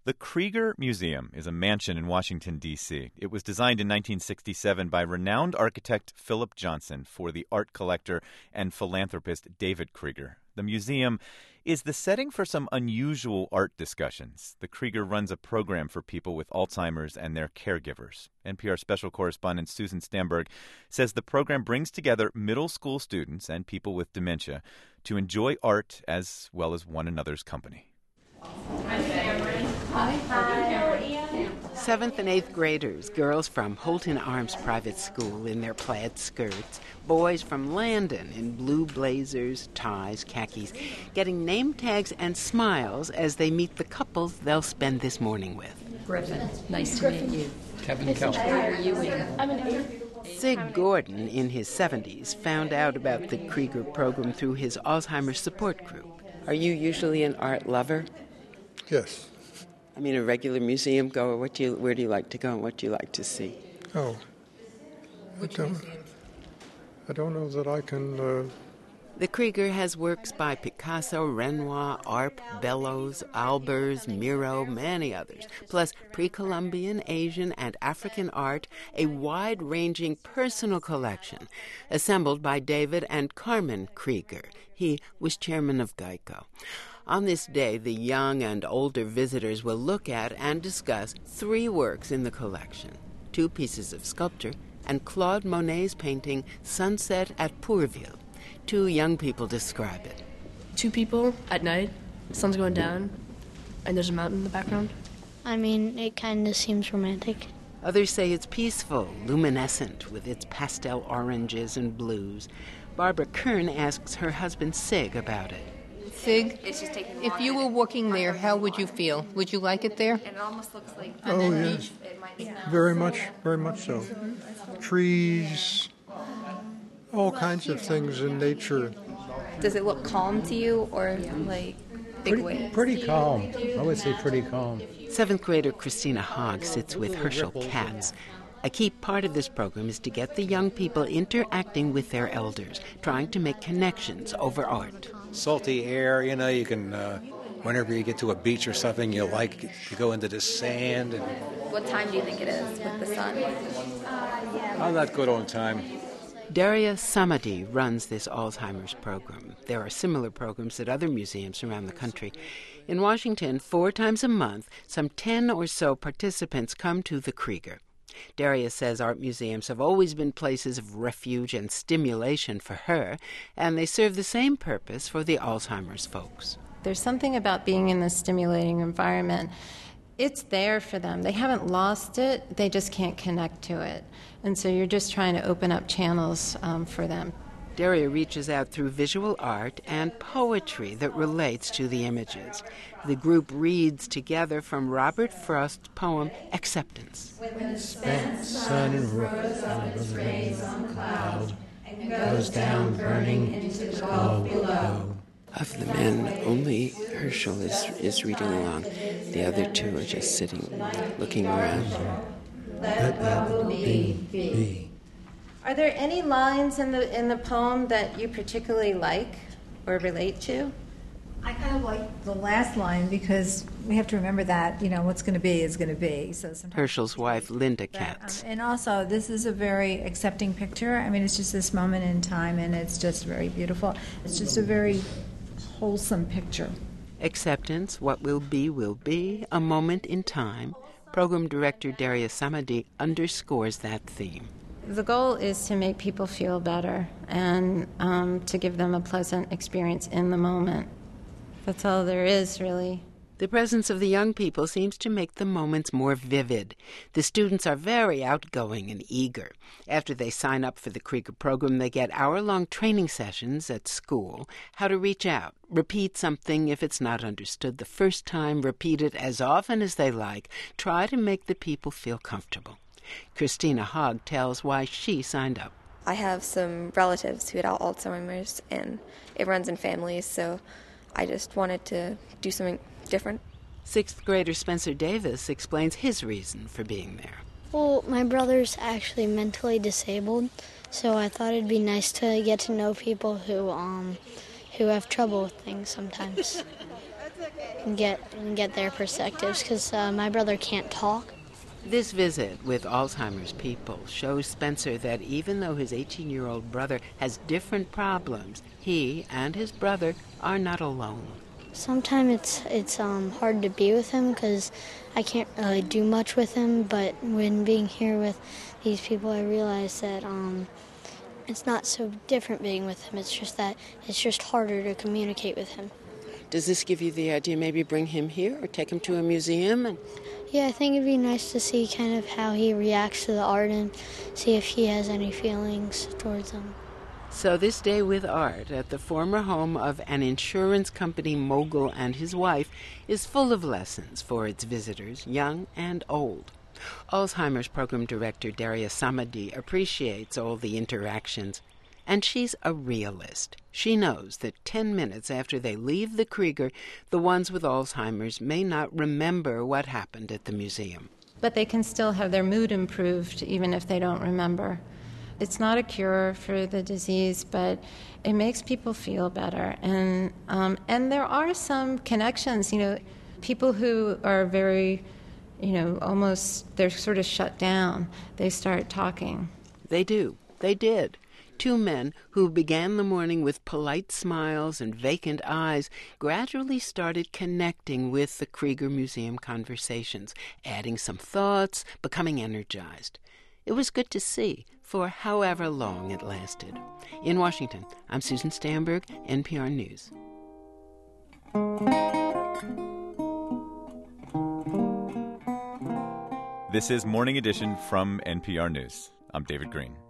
The Krieger Museum is a mansion in Washington, D.C. It was designed in 1967 by renowned architect Philip Johnson for the art collector and philanthropist David Krieger. The museum is the setting for some unusual art discussions. The Krieger runs a program for people with Alzheimer's and their caregivers. NPR special correspondent Susan Stamberg says the program brings together middle school students and people with dementia to enjoy art as well as one another's company. Hi, Cameron. Hi. 7th and 8th graders, girls from Holton Arms Private School in their plaid skirts, boys from Landon in blue blazers, ties, khakis, getting name tags and smiles as they meet the couples they'll spend this morning with. Griffin, nice to meet you. Kevin Kelly. Where are you in? I'm an 8th. Sig Gordon, in his 70s, found out about the Krieger program through his Alzheimer's support group. Are you usually an art lover? Yes. I mean, a regular museum goer. Where do you like to go and what do you like to see? Oh. I don't know that I can... The Krieger has works by Picasso, Renoir, Arp, Bellows, Albers, Miro, many others, plus pre-Columbian, Asian, and African art, a wide-ranging personal collection assembled by David and Carmen Krieger. He was chairman of GEICO. On this day, the young and older visitors will look at and discuss 3 works in the collection, 2 pieces of sculpture, and Claude Monet's painting Sunset at Pourville. 2 young people describe it. 2 people at night, sun's going down, and there's a mountain in the background. I mean, it kind of seems romantic. Others say it's peaceful, luminescent, with its pastel oranges and blues. Barbara Kern asks her husband Sig about it. Sig, if you were walking there, how would you feel? Would you like it there? It almost looks like... Oh, yes. Very much so. Trees, all kinds of things in nature. Does it look calm to you or like big waves? Pretty calm. I would say pretty calm. 7th grader Christina Hogg sits with Herschel Katz. A key part of this program is to get the young people interacting with their elders, trying to make connections over art. Salty air, you can, whenever you get to a beach or something, you like to go into the sand. And What time do you think it is with the sun? I'm not good on time. Daria Samadi runs this Alzheimer's program. There are similar programs at other museums around the country. In Washington, 4 times a month, some 10 or so participants come to the Krieger. Daria says art museums have always been places of refuge and stimulation for her, and they serve the same purpose for the Alzheimer's folks. There's something about being in this stimulating environment. It's there for them. They haven't lost it. They just can't connect to it. And so you're just trying to open up channels for them. Daria reaches out through visual art and poetry that relates to the images. The group reads together from Robert Frost's poem, Acceptance. When spent sun and rose on its rays on cloud, and goes down burning into the gulf below. Of the men, only Herschel is reading along. The other 2 are just sitting, looking around. Let that be. Are there any lines in the poem that you particularly like or relate to? I kind of like the last line because we have to remember that, what's going to be is going to be. So Herschel's wife, Linda Katz. And also, this is a very accepting picture. I mean, it's just this moment in time, and it's just very beautiful. It's just a very wholesome picture. Acceptance, what will be, a moment in time. Program director Daria Samadi underscores that theme. The goal is to make people feel better and to give them a pleasant experience in the moment. That's all there is, really. The presence of the young people seems to make the moments more vivid. The students are very outgoing and eager. After they sign up for the Krieger program, they get hour-long training sessions at school, how to reach out, repeat something if it's not understood the first time, repeat it as often as they like, try to make the people feel comfortable. Christina Hogg tells why she signed up. I have some relatives who had Alzheimer's, and it runs in families, so I just wanted to do something different. 6th grader Spencer Davis explains his reason for being there. Well, my brother's actually mentally disabled, so I thought it'd be nice to get to know people who have trouble with things sometimes. get their perspectives because my brother can't talk. This visit with Alzheimer's people shows Spencer that even though his 18-year-old brother has different problems, he and his brother are not alone. Sometimes it's hard to be with him because I can't really do much with him, but when being here with these people, I realize that it's not so different being with him. It's just that it's just harder to communicate with him. Does this give you the idea maybe bring him here or take him to a museum? Yeah, I think it'd be nice to see kind of how he reacts to the art and see if he has any feelings towards them. So this day with Art at the former home of an insurance company mogul and his wife is full of lessons for its visitors, young and old. Alzheimer's program director Daria Samadi appreciates all the interactions, and she's a realist. She knows that 10 minutes after they leave the Krieger, the ones with Alzheimer's may not remember what happened at the museum. But they can still have their mood improved even if they don't remember. It's not a cure for the disease, but it makes people feel better. And there are some connections, people who are very, almost, they're sort of shut down. They start talking. They do. They did. Two men who began the morning with polite smiles and vacant eyes gradually started connecting with the Krieger Museum conversations, adding some thoughts, becoming energized. It was good to see, for however long it lasted. In Washington, I'm Susan Stamberg, NPR News. This is Morning Edition from NPR News. I'm David Green.